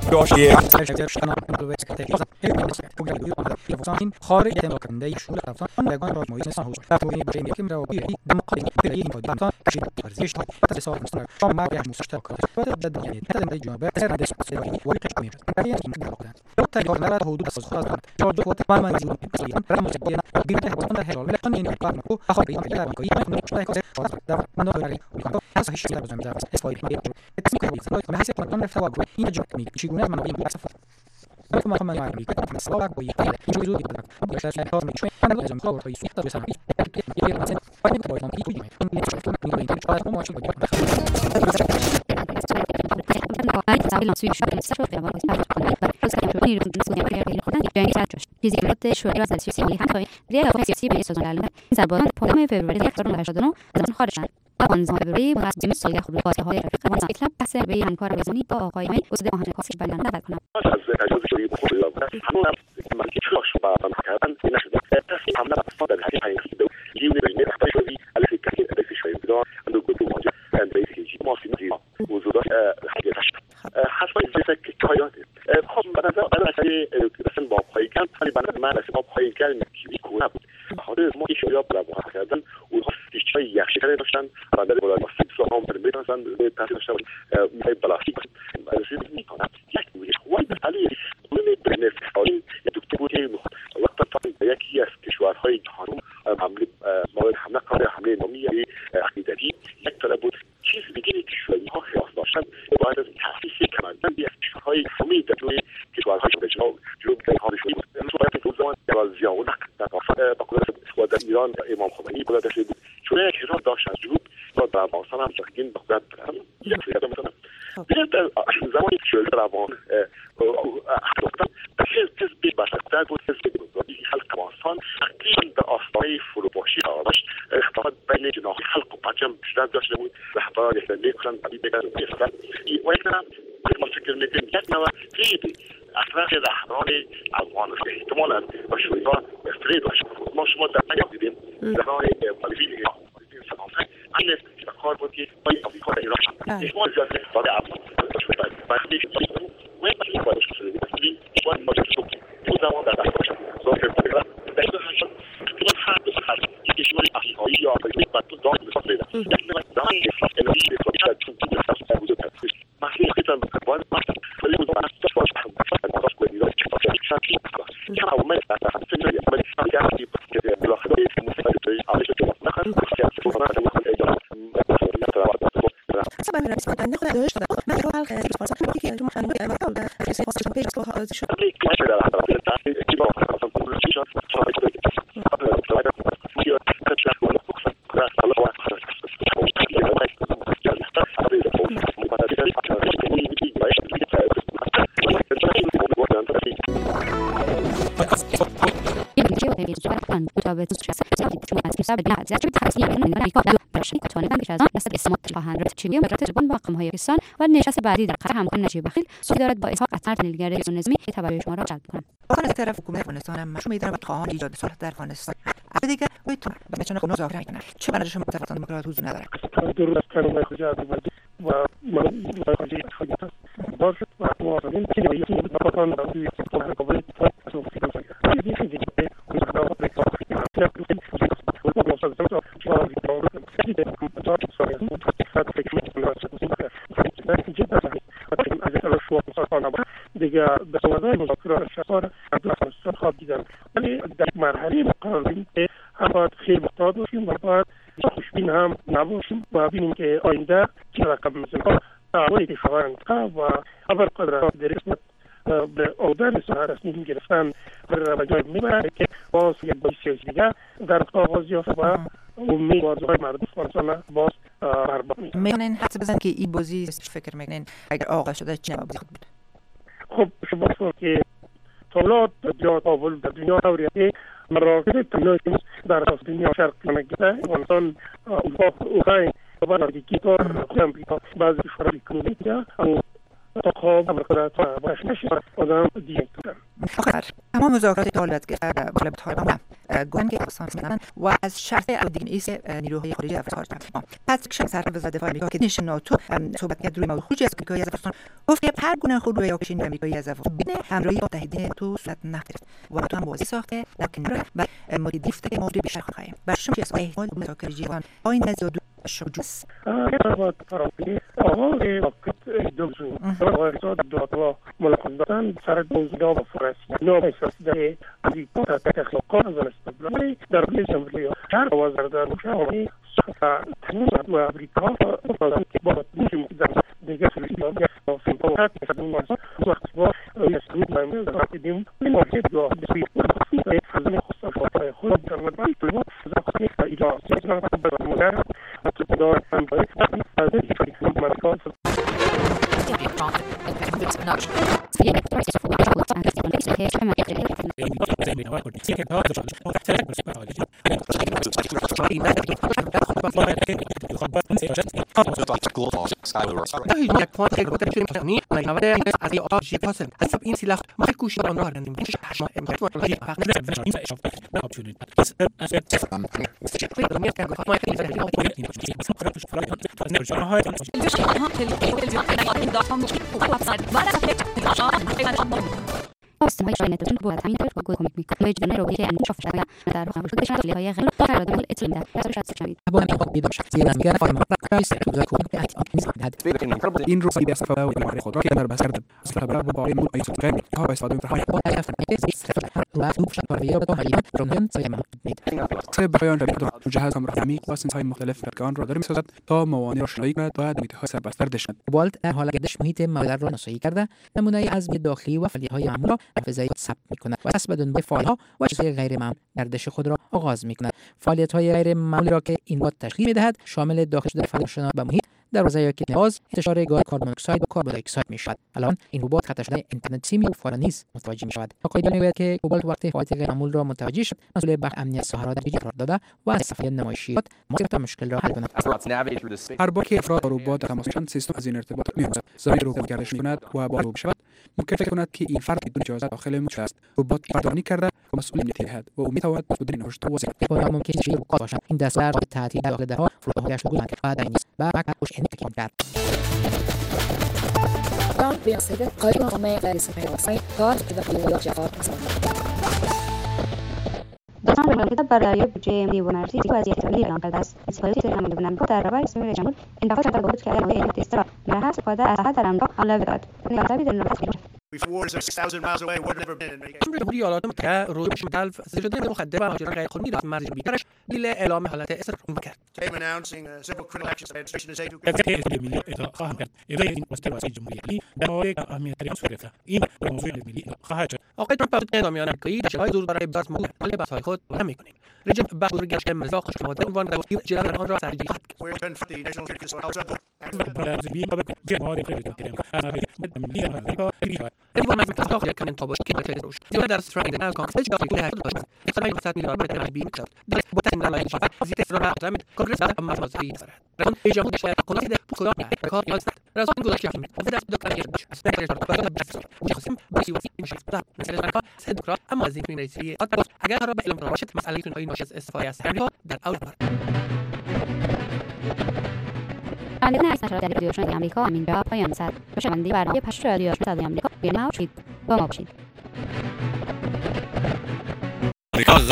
و نشست بعدی در قطر همکار نجیب بخیل سوی دارد با اسحاق قطر تحلیلگر نظامی توجه شما را جلب کنم. واقعا از طرف حکومت افغانستان هم مشروع می‌دارد خواهان ایجاد صلح در افغانستان. اما دیگه تو به چنین خود مذاکره می‌کنن. چه برای شما متفاوتان دموکرات حضور نداره؟ درود است کانون خارجه و من خارجه خارجه باشه و تو آمدین که یه چیزی به پاسان دادی که تو قبول تو فکر کنی. یه چیزی که اون رو به کار دیگه به سوادای مذاکرات شفار افغانستان خواب دیدن ولی در مرحله مقابل که هم باید خیلی محتاط باشیم و باید خوشبین هم نباشیم و ببینیم که آینده چه رقم مثل تعاملی که شوند و اول قدر در قسمت به عهده سهر رسمی گرفتن و جای میبره که باز یک بازی سیاسی دیگه در آغاز یافت و امیدوارهای مردم افغانستان باز برباد میشه. میگن حدس بزن که این بازی فکر میکنین اگر آغاز شده چه بازی خود بود؟ خب شما که طالات یا تاول در دنیا دوریه مراکز تمنیت در دنیا شرق نگیده افغانستان اوکراین و بعد کی طور امریکا بعضی کشورها کنونیه خواب امریکا باش نشه آدم دیگه آخر تمام مذاکرات دولت که طالب طالبان گفتن که پاکستان می‌دونن و از شرط دیگه ایست نیروهای خارجی افغانستان خارج پس کشور سرپرست وزارت دفاع آمریکا که نشین ناتو صحبت کرد روی موضوع خروج از آمریکا از افغانستان گفت که هر گونه خروج یا کشین آمریکایی از افغانستان بدون همراهی متحدین تو صورت نگرفت و تو هم بازی ساخته در کنار و مدیریت مورد بیشتر خواهیم باشیم که احتمال مذاکره جوان آین نزد شجوس آقای وقت دوزون وارد دادوا ملاقاتان سر دوزنا و فرانسه نو اساسی امریکا تخلیق از استقلال در جمهوری هر وزارت مشاوره تنظیم و امریکا که با نشون دیگه سلیمان یا فیلمات مثلا وقت با اسمیت مایل در قدیم مارکت دو بسیار فضای خصوصی خود در مدار تو زخمی ایجاد سیستم مدرن و دور فنبای از امریکا استمای شاینتون بود همین طور گوگل کمیک میکنه مجدانه رو که انشاف شده در خود بشه لیهای غیر فراد مول اطلاع میده اصلا شد شوید با من خود بیدار شد زیرا میگه فارما رئیس تو کود این رو سیده استفاده و معرفت خود را که در بس کردم اصلا برای با این مول ایت غیر ها استفاده در حال با افراد و تو شکاریه با هایی رونن سیما سه بیان در جهاز هم رقمی با سنسای مختلف ارکان را داریم می‌سازد تا موانع را شناسایی کند و نمیت‌های سربسته داشتند والت در حال گردش محیط مادر را نشایی کرده نمونه از داخلی و فعالیت‌های معمول را فضایی ثبت می‌کند و پس بدون فایل‌ها و چیزهای غیر معمول گردش خود را آغاز می‌کند فعالیت‌های غیر معمولی را که این بات تشکیل می‌دهد شامل داخل شدن فعالیت شنا به محیط در حوزه نواز انتشار گاز کربن اکساید و کربن دی اکساید می‌شود الان این ربات خطر شده اینترنت سیمی و فورانیز متوجه می‌شود آقای می‌گوید که کوبالت وقتی فعالیت غیر معمول را متوجه شد مسئول بخش امنیت صحرا در قرار داده و از صفحه نمایشیات مشکل را حل کند هر بار که افراد با ربات تماس داشتند سیستم از این ارتباط می‌یابد زمین ربات گردش می‌کند و با ربات شود ممکن فکر کند که این فرد بدون اجازه داخل موش است ربات فردانی کرده و مسئول امنیتی هست و می‌تواند بدون نوشت و وضع ممکن است ربات باشد این دستور تعطیل داخل دهها فرودگاه شغل و داینیس و باش انتقام کرد Dan biasede kaybolmaya gayretini gösterdi. Gaz ve yolculuk داستان مملکت برای بودجه ملی و مرزی وضعیت ملی اعلام کرده است. استفاده از نماینده بودن در روای اسمی رئیس جمهور انتخاب شده بود که علاوه این تست را برای استفاده از صحت در آمریکا حمله داد. نیازی در نفس جمهوری ایالات متحده روی مشتلف زیرجدی مخدر و مهاجران غیر قانونی را مرز بیکارش دلیل اعلام حالت استثنایی کرد. آقای ترامپ اعلامیات آمریکایی در شبهای زور برای بحث موضوع حل بحث‌های خود بیان می‌کنیم. رژیم بحث گشت مرزها خشونت عنوان در اجرای آن را سرجی خواهد ایوان از متفاوت کردن تابش که بچه روش زیاد در استرالیا از کانگرس جدایی که هست داشت اقتصادی مقصد میلیارد برای تنبیه می‌کرد در بوتن در لایه شفاف زیر استرالیا زمین کانگرس در مصالحه دارد رقم ایجاد شده قانونی در کدام کار نیاز است رازان گذاشته است و در دکتر باش از در برای بحث مشخصیم برای وسیله میشه مثلا آمریکا سه دکترا اما از این رئیسی آتباس اگر را به علم باشد مسئله این نوعی از استفاده از آمریکا در اول بار رانندگان از نشرات رادیو شنوده آمریکا همینجا پایان سر به شنونده برنامه پخش رادیو شنوده آمریکا با ما باشید